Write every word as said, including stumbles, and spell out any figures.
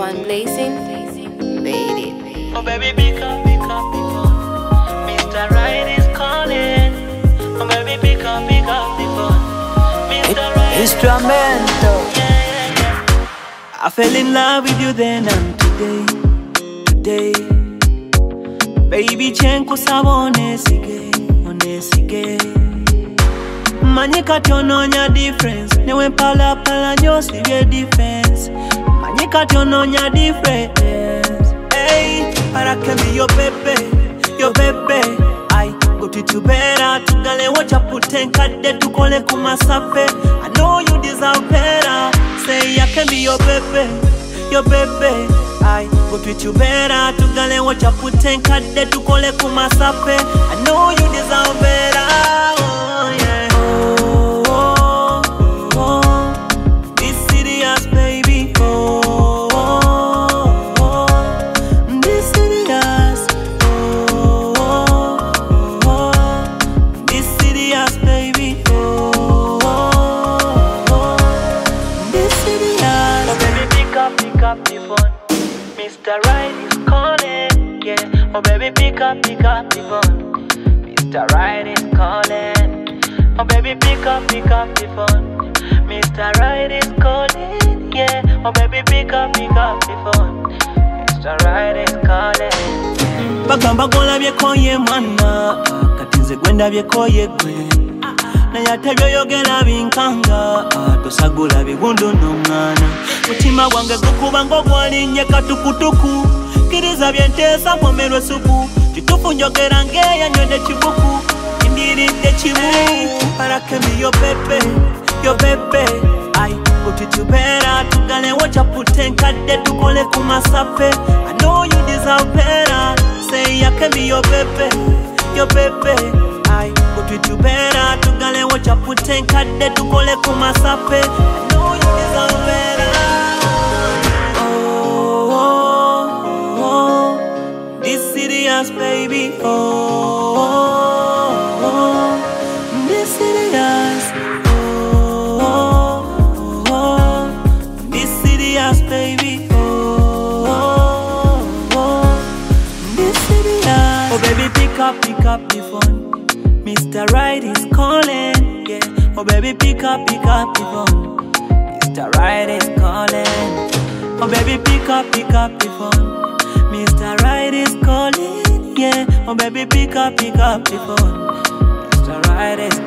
one blazing, made it. Oh baby, pick up, pick up the phone. Mister Right is calling. Oh baby, pick up, pick up the phone. Mister Right Instrumento. Yeah, yeah, yeah. I fell in love with you then and today, today. Baby, chenko sabone sige, one sige. Manyika tononya difference. Newe pala pala nyo sige defense. Manyika tononya difference. Hey, para que me yo bebe, yo bebe. I go to tu better. Tugale wacha putenka de tukole kumasape. I know you deserve better. Say I can be your baby, your baby. I go to you better. Tugale wacha putenka de tukole kumasape. I know you deserve better. Oh yeah. Oh, oh, oh. Be serious, baby. Oh, oh, oh. Be serious. Oh, oh, oh. Be serious, baby. Oh, oh, oh. Be serious. Oh baby, pick up, pick up the phone. Mister Right is calling. Yeah. Oh baby, pick up, pick up the phone. Mister Right is calling. Oh baby, pick up, pick up the phone. Mister Right is calling. Yeah. Oh baby, pick up, pick up the phone. Mister Right is calling. Bagamba gola byekoye mwana katinze gwenda byekoye gwe naye ate byoyogera binkanga tosagula bigundu n'omwana mutima gwange gukuba ng'ogwalinye katukutuku kiriza byenteesa mpomerwe supu kitufu njogera ng'eyanywedde kibuku indiridde kimu para que me yo bebe yo bebe ai utitubera tugale wacha putenkadde tukole kumasape I know you deserve better. Say I can be your baby, your baby. I go to you better. Tugale wacha putenkadde tukole kumasape. I know you deserve better. Oh, oh, oh. Be serious, baby. Oh, oh, oh. Be serious. Oh, oh, oh. Be serious, baby. Oh baby, pick up, pick up the phone. Mister Right is calling. Yeah. Oh baby, pick up, pick up the phone. Mister Right is calling. Oh baby, pick up, pick up the phone. Mister Right is calling. Yeah. Oh baby, pick up, pick up the phone. Mister Right is